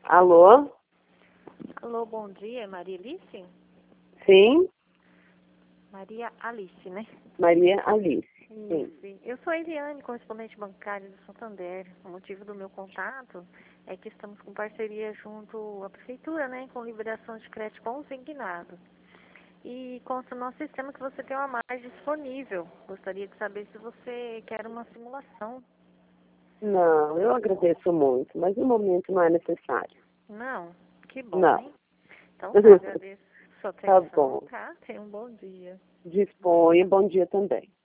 Alô? Alô, bom dia, é Maria Alice? Sim? Maria Alice, né? Maria Alice. Sim. Isso. Eu sou a Eliane, correspondente bancária do Santander. O motivo do meu contato é que estamos com parceria junto à Prefeitura, né? Com liberação de crédito consignado. E consta no nosso sistema que você tem uma margem disponível. Gostaria de saber se você quer uma simulação. Não, eu agradeço muito, mas no momento não é necessário. Não? Que bom, Não. hein? Então tá, agradeço sua Tá atenção, bom. tá? Tenha um bom dia. Disponha. Bom dia também.